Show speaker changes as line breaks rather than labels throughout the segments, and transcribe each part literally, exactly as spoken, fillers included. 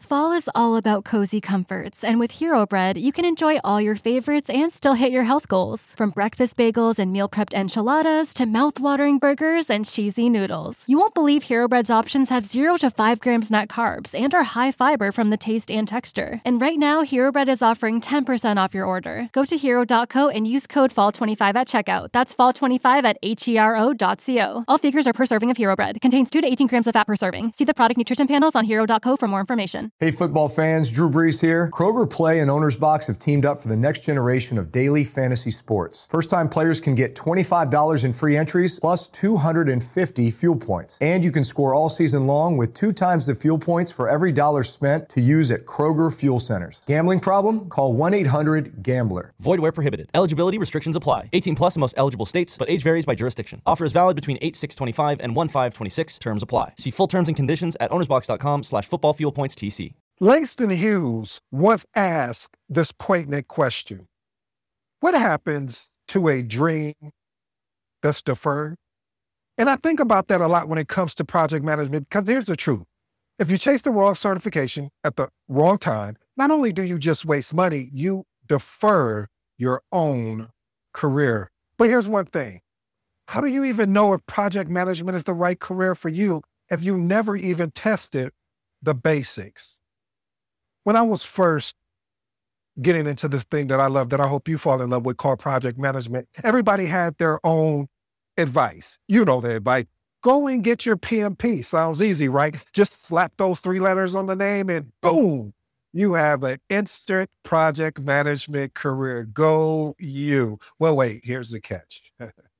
Fall is all about cozy comforts, and with Hero Bread, you can enjoy all your favorites and still hit your health goals. From breakfast bagels and meal prepped enchiladas to mouth-watering burgers and cheesy noodles. You won't believe Hero Bread's options have zero to five grams net carbs and are high fiber from the taste and texture. And right now, Hero Bread is offering ten percent off your order. Go to hero dot co and use code fall twenty-five at checkout. That's fall twenty-five at H E R O dot co. All figures are per serving of Hero Bread. Contains two to eighteen grams of fat per serving. See the product nutrition panels on hero dot co for more information.
Hey, football fans, Drew Brees here. Kroger Play and Owner's Box have teamed up for the next generation of daily fantasy sports. First-time players can get twenty-five dollars in free entries plus two hundred fifty fuel points. And you can score all season long with two times the fuel points for every dollar spent to use at Kroger Fuel Centers. Gambling problem? Call one eight hundred gambler.
Void where prohibited. Eligibility restrictions apply. eighteen plus in most eligible states, but age varies by jurisdiction. Offer is valid between eight six twenty-five and one five twenty-six. Terms apply. See full terms and conditions at ownersbox.com slash football fuel points TC.
Langston Hughes once asked this poignant question: what happens to a dream that's deferred? And I think about that a lot when it comes to project management, because here's the truth. If you chase the wrong certification at the wrong time, not only do you just waste money, you defer your own career. But here's one thing. How do you even know if project management is the right career for you if you never even tested the basics? When I was first getting into this thing that I love, that I hope you fall in love with, called project management, everybody had their own advice. You know the advice. Go and get your P M P. Sounds easy, right? Just slap those three letters on the name and boom, you have an instant project management career. Go you. Well, wait, here's the catch.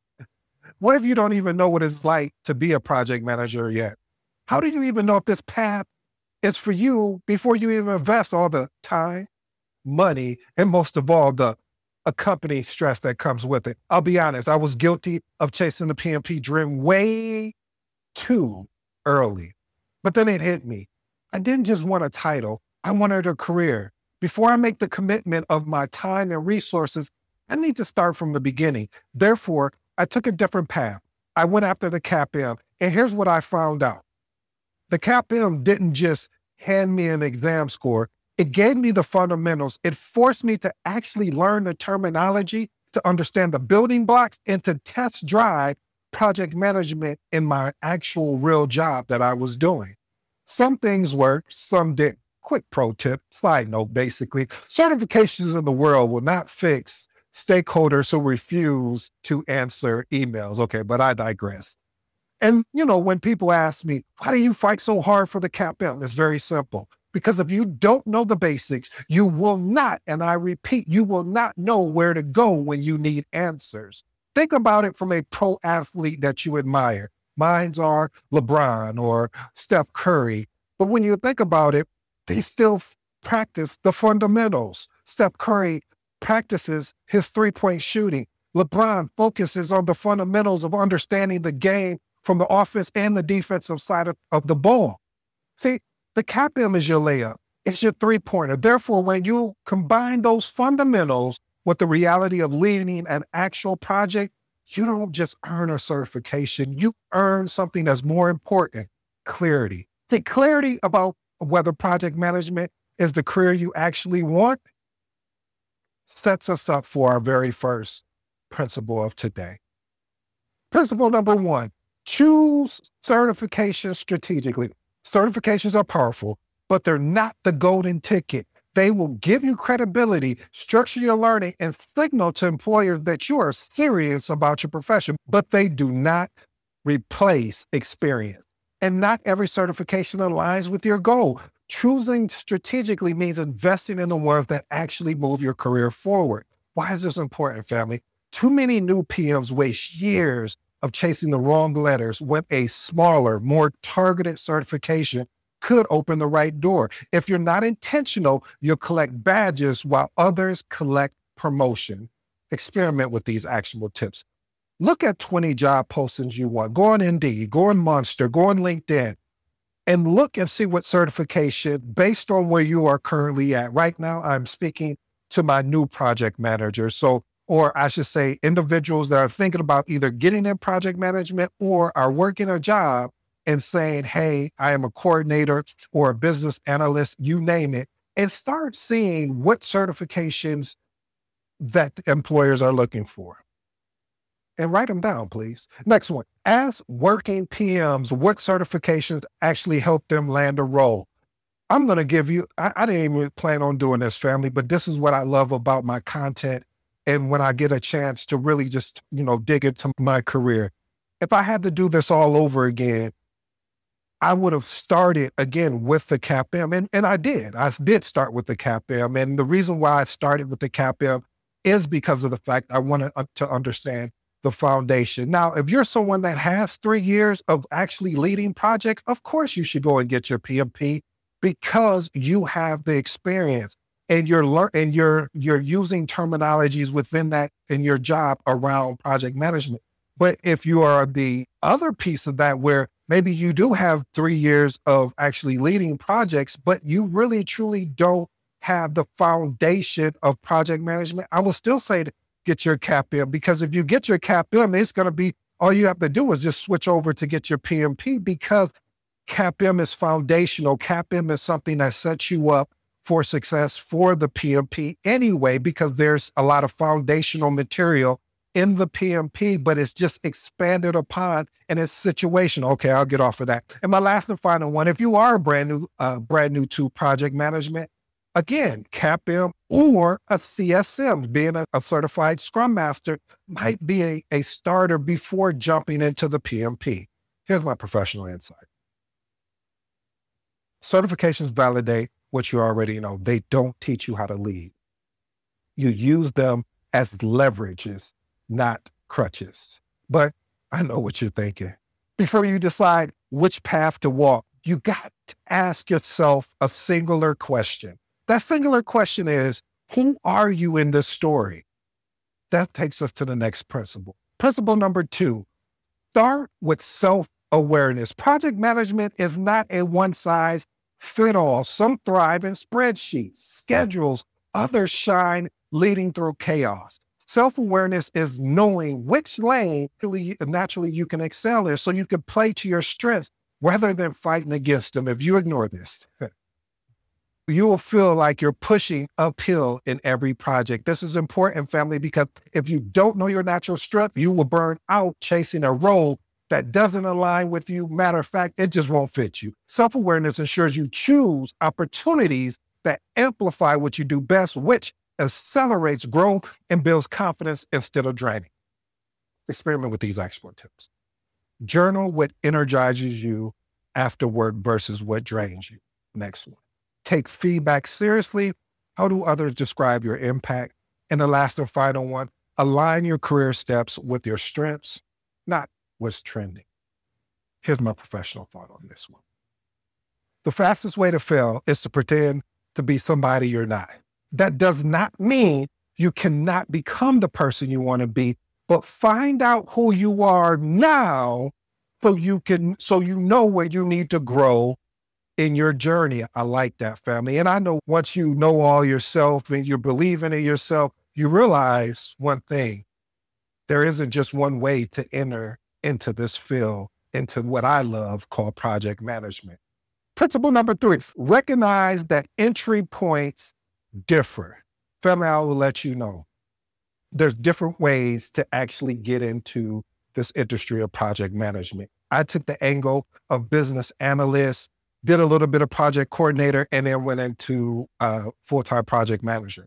What if you don't even know what it's like to be a project manager yet? How do you even know if this path is for you before you even invest all the time, money, and most of all, the accompanying stress that comes with it? I'll be honest, I was guilty of chasing the P M P dream way too early. But then it hit me. I didn't just want a title, I wanted a career. Before I make the commitment of my time and resources, I need to start from the beginning. Therefore, I took a different path. I went after the C A P M, and here's what I found out. The C A P M didn't just hand me an exam score. It gave me the fundamentals. It forced me to actually learn the terminology, to understand the building blocks, and to test drive project management in my actual real job that I was doing. Some things worked, some didn't. Quick pro tip, side note, basically, certifications in the world will not fix stakeholders who refuse to answer emails. Okay, but I digress. And, you know, when people ask me, why do you fight so hard for the C A P M? It's very simple. Because if you don't know the basics, you will not, and I repeat, you will not know where to go when you need answers. Think about it from a pro athlete that you admire. Mines are LeBron or Steph Curry. But when you think about it, they still practice the fundamentals. Steph Curry practices his three-point shooting. LeBron focuses on the fundamentals of understanding the game from the offense and the defensive side of, of the ball. See, the C A P M is your layup. It's your three-pointer. Therefore, when you combine those fundamentals with the reality of leading an actual project, you don't just earn a certification. You earn something that's more important, clarity. The clarity about whether project management is the career you actually want sets us up for our very first principle of today. Principle number one, choose certification strategically. Certifications are powerful, but they're not the golden ticket. They will give you credibility, structure your learning, and signal to employers that you are serious about your profession, but they do not replace experience. And not every certification aligns with your goal. Choosing strategically means investing in the ones that actually move your career forward. Why is this important, family? Too many new P Ms waste years of chasing the wrong letters when a smaller, more targeted certification could open the right door. If you're not intentional, you'll collect badges while others collect promotion. Experiment with these actionable tips. Look at twenty job postings you want. Go on Indeed, go on Monster, go on LinkedIn, and look and see what certification based on where you are currently at. Right now, I'm speaking to my new project manager. So, or I should say individuals that are thinking about either getting in project management or are working a job and saying, hey, I am a coordinator or a business analyst, you name it, and start seeing what certifications that employers are looking for. And write them down, please. Next one, ask working P Ms what certifications actually help them land a role. I'm going to give you, I, I didn't even plan on doing this, family, but this is what I love about my content. And when I get a chance to really just, you know, dig into my career, if I had to do this all over again, I would have started again with the C A P M. And, and I did. I did start with the C A P M. And the reason why I started with the C A P M is because of the fact I wanted to understand the foundation. Now, if you're someone that has three years of actually leading projects, of course you should go and get your P M P because you have the experience and you're lear- and you're you're using terminologies within that in your job around project management. But if you are the other piece of that, where maybe you do have three years of actually leading projects, but you really truly don't have the foundation of project management, I will still say to get your C A P M, because if you get your C A P M, it's going to be, all you have to do is just switch over to get your P M P, because C A P M is foundational. C A P M is something that sets you up for success for the P M P anyway, because there's a lot of foundational material in the P M P, but it's just expanded upon and it's situational. Okay, I'll get off of that. And my last and final one, if you are brand new, uh, brand new to project management, again, C A P M or a C S M, being a, a certified Scrum Master, might be a, a starter before jumping into the P M P. Here's my professional insight. Certifications validate what you already know. They don't teach you how to lead. You use them as leverages, not crutches. But I know what you're thinking. Before you decide which path to walk, you got to ask yourself a singular question. That singular question is, who are you in this story? That takes us to the next principle. Principle number two, start with self-awareness. Project management is not a one-size-fits-all. Some thrive in spreadsheets, schedules, others shine leading through chaos. Self-awareness is knowing which lane really, naturally you can excel in so you can play to your strengths rather than fighting against them. If you ignore this, you will feel like you're pushing uphill in every project. This is important, family, because if you don't know your natural strength, you will burn out chasing a role that doesn't align with you. Matter of fact, it just won't fit you. Self-awareness ensures you choose opportunities that amplify what you do best, which accelerates growth and builds confidence instead of draining. Experiment with these expert tips. Journal what energizes you after work versus what drains you. Next one. Take feedback seriously. How do others describe your impact? And the last and final one, align your career steps with your strengths, not what's trending. Here's my professional thought on this one. The fastest way to fail is to pretend to be somebody you're not. That does not mean you cannot become the person you want to be, but find out who you are now so you can, so you know where you need to grow in your journey. I like that, family. And I know once you know all yourself and you're believing in yourself, you realize one thing. There isn't just one way to enter into this field, into what I love called project management. Principle number three, recognize that entry points differ. Family, I will let you know. There's different ways to actually get into this industry of project management. I took the angle of business analyst, did a little bit of project coordinator, and then went into uh, full-time project manager.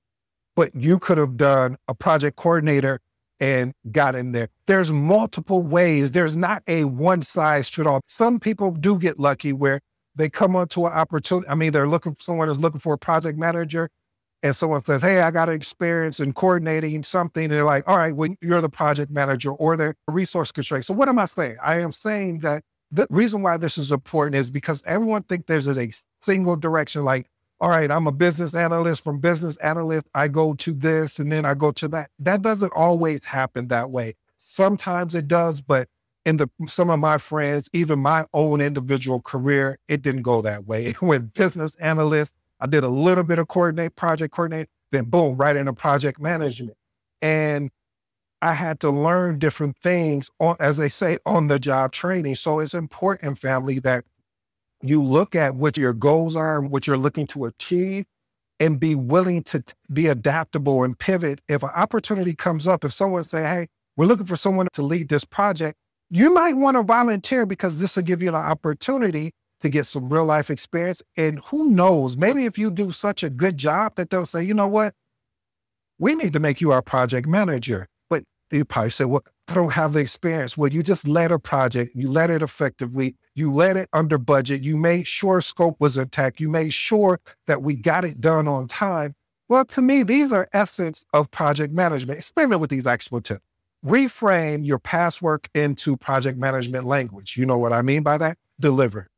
But you could have done a project coordinator and got in there. There's multiple ways. There's not a one-size-fits-all. Some people do get lucky where they come onto an opportunity. I mean, they're looking for someone who's looking for a project manager, and someone says, hey, I got experience in coordinating something. And they're like, all right, well, you're the project manager, or they're resource constraints. So what am I saying? I am saying that the reason why this is important is because everyone thinks there's a single direction. Like, all right, I'm a business analyst. From business analyst, I go to this and then I go to that. That doesn't always happen that way. Sometimes it does, but in the some of my friends, even my own individual career, it didn't go that way. With business analyst, I did a little bit of coordinate, project coordinate, then boom, right into project management. And I had to learn different things on, as they say, on the job training. So it's important, family, that you look at what your goals are and what you're looking to achieve and be willing to be adaptable and pivot. If an opportunity comes up, if someone say, hey, we're looking for someone to lead this project, you might want to volunteer because this will give you an opportunity to get some real life experience. And who knows, maybe if you do such a good job that they'll say, you know what, we need to make you our project manager. But you probably say, well, I don't have the experience. Well, you just led a project, you led it effectively, you led it under budget, you made sure scope was intact, you made sure that we got it done on time. Well, to me, these are essence of project management. Experiment with these actual tips. Reframe your past work into project management language. You know what I mean by that? Deliver,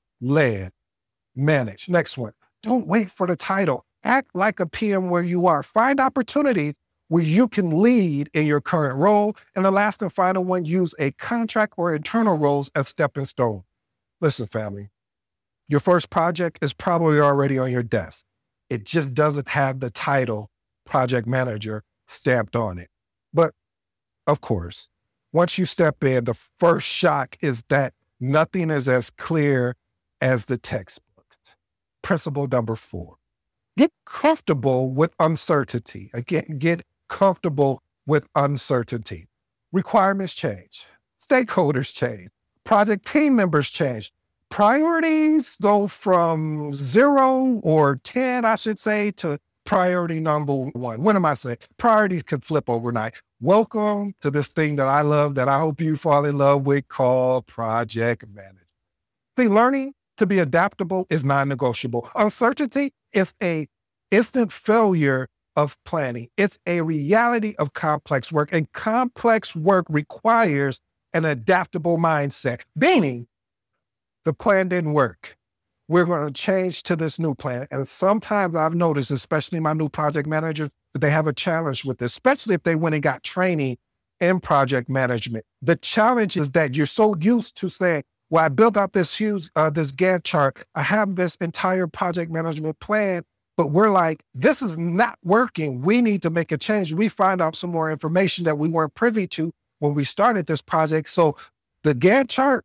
led, manage. Next one. Don't wait for the title. Act like a P M where you are. Find opportunities where you can lead in your current role. And the last and final one, use a contract or internal roles as stepping stone. Listen, family, your first project is probably already on your desk. It just doesn't have the title project manager stamped on it. But of course, once you step in, the first shock is that nothing is as clear as the textbook. Principle number four, get comfortable with uncertainty. Again, get comfortable with uncertainty. Requirements change. Stakeholders change. Project team members change. Priorities go from zero or ten, I should say, to priority number one. What am I saying? Priorities can flip overnight. Welcome to this thing that I love, that I hope you fall in love with, called project management. See, learning to be adaptable is non-negotiable. Uncertainty is a instant failure of planning. It's a reality of complex work, and complex work requires an adaptable mindset, meaning the plan didn't work. We're going to change to this new plan. And sometimes I've noticed, especially my new project managers, that they have a challenge with this, especially if they went and got training in project management. The challenge is that you're so used to saying, well, I built out this huge, uh, this Gantt chart. I have this entire project management plan, but we're like, this is not working. We need to make a change. We find out some more information that we weren't privy to when we started this project. So the Gantt chart,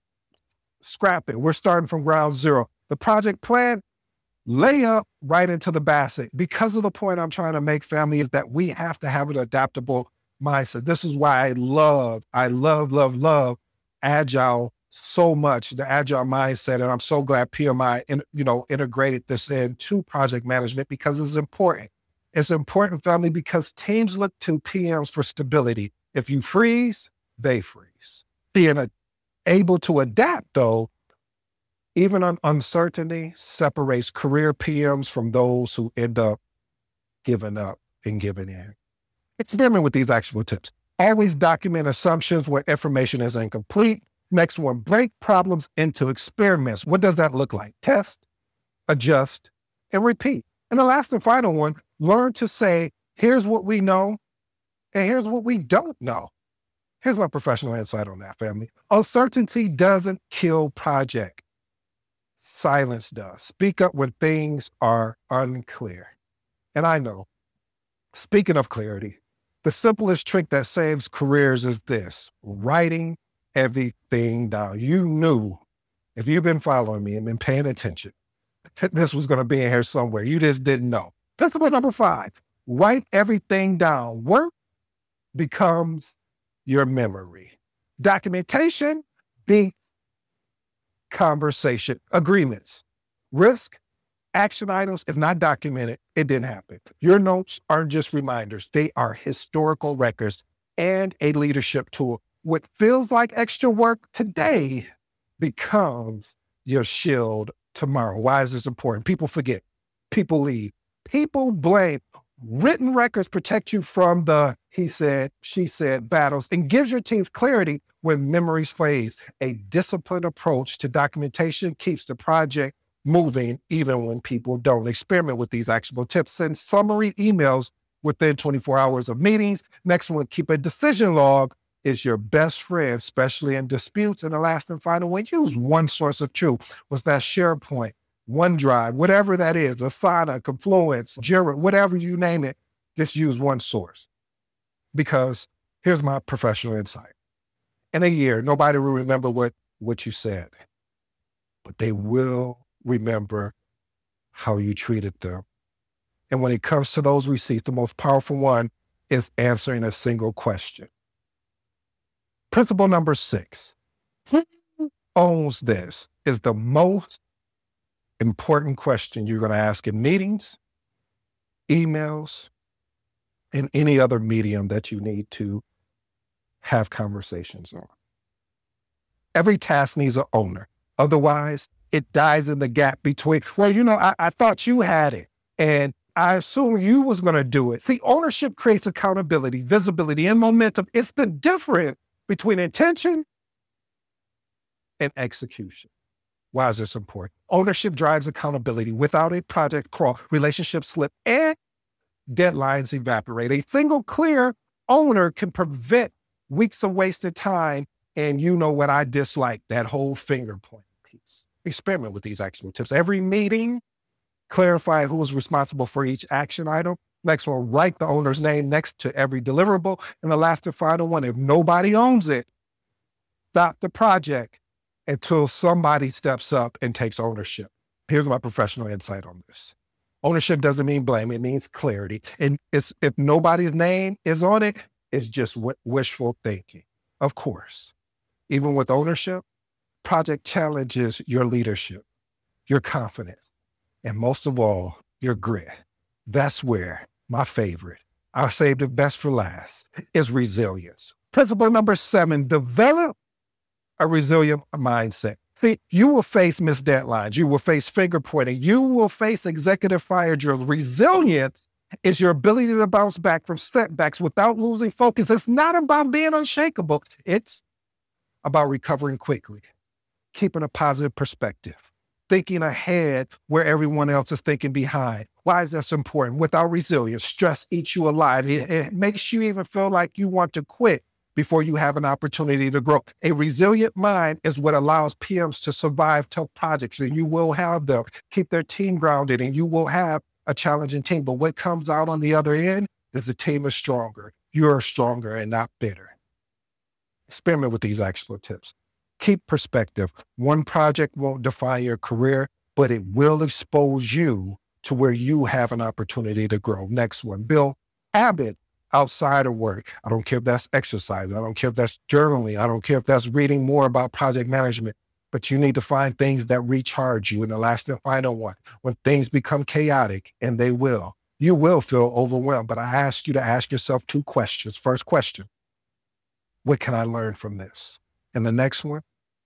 scrap it. We're starting from ground zero. The project plan, lay up right into the basket. Because of the point I'm trying to make, family, is that we have to have an adaptable mindset. This is why I love, I love, love, love Agile so much, the Agile mindset. And I'm so glad P M I, in, you know, integrated this into project management, because it's important. It's important, family, because teams look to P Ms for stability. If you freeze, they freeze. Being a, able to adapt, though, even on uncertainty, separates career P Ms from those who end up giving up and giving in. Experiment with these actual tips. Always document assumptions where information is incomplete. Next one, break problems into experiments. What does that look like? Test, adjust, and repeat. And the last and final one, learn to say, here's what we know, and here's what we don't know. Here's my professional insight on that, family. Uncertainty doesn't kill project. Silence does. Speak up when things are unclear. And I know, speaking of clarity, the simplest trick that saves careers is this: writing everything down. You knew, if you've been following me and been paying attention, this was going to be in here somewhere. You just didn't know. Principle number five, write everything down. Work becomes your memory. Documentation beats conversation. Agreements, risk, action items, if not documented, it didn't happen. Your notes aren't just reminders. They are historical records and a leadership tool. What feels like extra work today becomes your shield tomorrow. Why is this important? People forget. People leave. People blame. Written records protect you from the he said, she said battles, and gives your teams clarity when memories fade. A disciplined approach to documentation keeps the project moving even when people don't. Experiment with these actionable tips. Send summary emails within twenty-four hours of meetings. Next one, keep a decision log. Is your best friend, especially in disputes. And the last and final one, use one source of truth. Was that SharePoint, OneDrive, whatever that is, Asana, Confluence, Jira, whatever you name it, just use one source. Because Here's my professional insight. In a year, nobody will remember what, what you said, but they will remember how you treated them. And when it comes to those receipts, the most powerful one is answering a single question. Principle number six, who owns this is the most important question you're going to ask in meetings, emails, and any other medium that you need to have conversations on. Every task needs an owner. Otherwise, it dies in the gap between, well, you know, I, I thought you had it, and I assume you was going to do it. See, ownership creates accountability, visibility, and momentum. It's the difference between intention and execution. Why is this important? Ownership drives accountability. Without it, project crawl, relationships slip, and deadlines evaporate. A single clear owner can prevent weeks of wasted time. And you know what I dislike, that whole finger point piece. Experiment with these actual tips. Every meeting, clarify who is responsible for each action item. Next one, write the owner's name next to every deliverable. And the last and final one, if nobody owns it, stop the project until somebody steps up and takes ownership. Here's my professional insight on this. Ownership doesn't mean blame. It means clarity. And it's, if nobody's name is on it, it's just w- wishful thinking. Of course, even with ownership, project challenges your leadership, your confidence, and most of all, your grit. That's where my favorite, I saved the best for last, is resilience. Principle number seven, develop a resilient mindset. See, you will face missed deadlines. You will face finger pointing. You will face executive fire drills. Resilience is your ability to bounce back from setbacks without losing focus. It's not about being unshakable. It's about recovering quickly, keeping a positive perspective, thinking ahead where everyone else is thinking behind. Why is this important? Without resilience, stress eats you alive. It, it makes you even feel like you want to quit before you have an opportunity to grow. A resilient mind is what allows P Ms to survive tough projects, and you will have them keep their team grounded, and you will have a challenging team. But what comes out on the other end is the team is stronger. You're stronger and not bitter. Experiment with these actual tips. Keep perspective. One project won't define your career, but it will expose you to where you have an opportunity to grow. Next one, build habit outside of work. I don't care if that's exercise. I don't care if that's journaling. I don't care if that's reading more about project management, but you need to find things that recharge you. And the last and final one, when things become chaotic, and they will, you will feel overwhelmed. But I ask you to ask yourself two questions. First question, what can I learn from this? And the next one,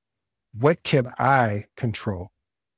what can I control?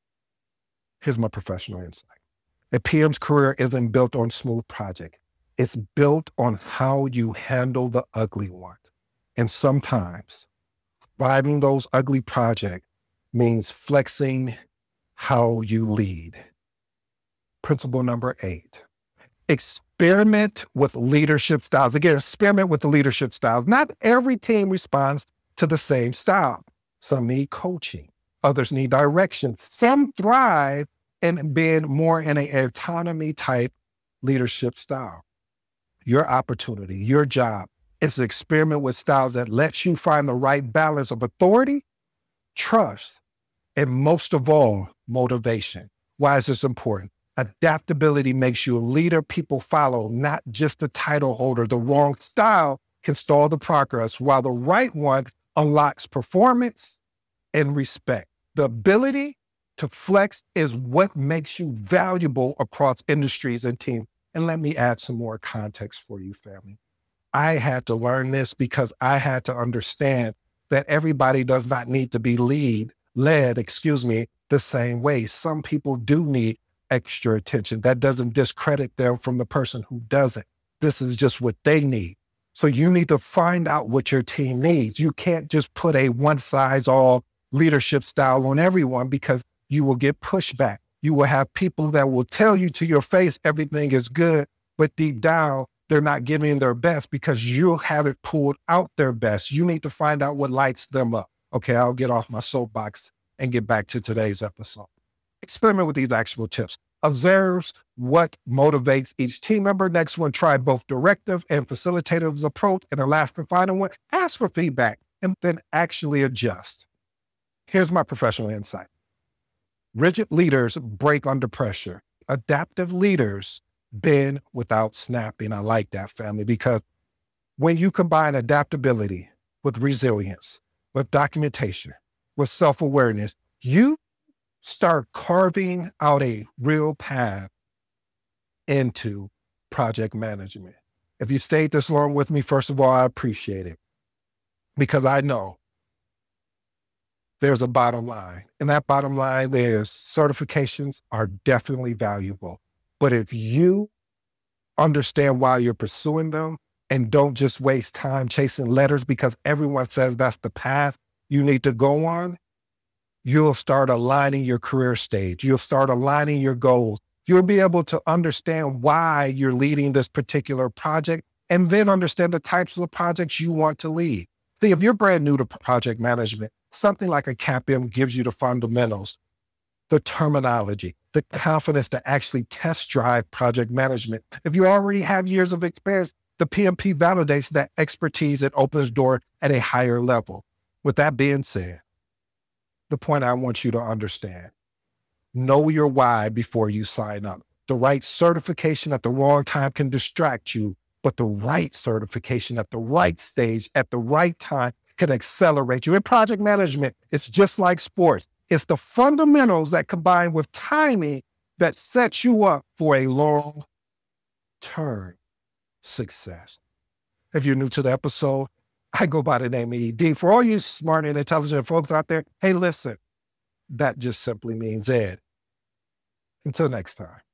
Here's my professional insight. A P M's career isn't built on smooth projects. It's built on how you handle the ugly ones. And sometimes surviving those ugly projects means flexing how you lead. Principle number eight, experiment with leadership styles. Again, experiment with the leadership styles. Not every team responds to the same style. Some need coaching. Others need direction. Some thrive in being more in an autonomy type leadership style. Your opportunity, your job is to experiment with styles that lets you find the right balance of authority, trust, and most of all, motivation. Why is this important? Adaptability makes you a leader people follow, not just a title holder. The wrong style can stall the progress, while the right one unlocks performance and respect. The ability to flex is what makes you valuable across industries and teams. And let me add some more context for you, family. I had to learn this because I had to understand that everybody does not need to be lead, led, excuse me, the same way. Some people do need extra attention. That doesn't discredit them from the person who doesn't. This is just what they need. So you need to find out what your team needs. You can't just put a one-size-all leadership style on everyone, because you will get pushback. You will have people that will tell you to your face everything is good, but deep down, they're not giving their best because you haven't pulled out their best. You need to find out what lights them up. Okay, I'll get off my soapbox and get back to today's episode. Experiment with these actual tips. observes what motivates each team member. Next one, try both directive and facilitative approach. And the last and final one, ask for feedback and then actually adjust. Here's my professional insight. Rigid leaders break under pressure. Adaptive leaders bend without snapping. I like that, family, because when you combine adaptability with resilience, with documentation, with self-awareness, you start carving out a real path into project management. If you stayed this long with me, first of all, I appreciate it, because I know there's a bottom line. And that bottom line is certifications are definitely valuable. But if you understand why you're pursuing them and don't just waste time chasing letters because everyone says that's the path you need to go on, you'll start aligning your career stage. You'll start aligning your goals. You'll be able to understand why you're leading this particular project and then understand the types of projects you want to lead. See, if you're brand new to project management, something like a C A P M gives you the fundamentals, the terminology, the confidence to actually test drive project management. If you already have years of experience, the P M P validates that expertise and opens door at a higher level. With that being said, the point I want you to understand, know your why before you sign up. The right certification at the wrong time can distract you, but the right certification at the right stage, at the right time, can accelerate you. In project management, it's just like sports. It's the fundamentals that combine with timing that sets you up for a long-term success. If you're new to the episode, I go by the name of E D. For all you smart and intelligent folks out there, hey, listen, that just simply means Ed. Until next time.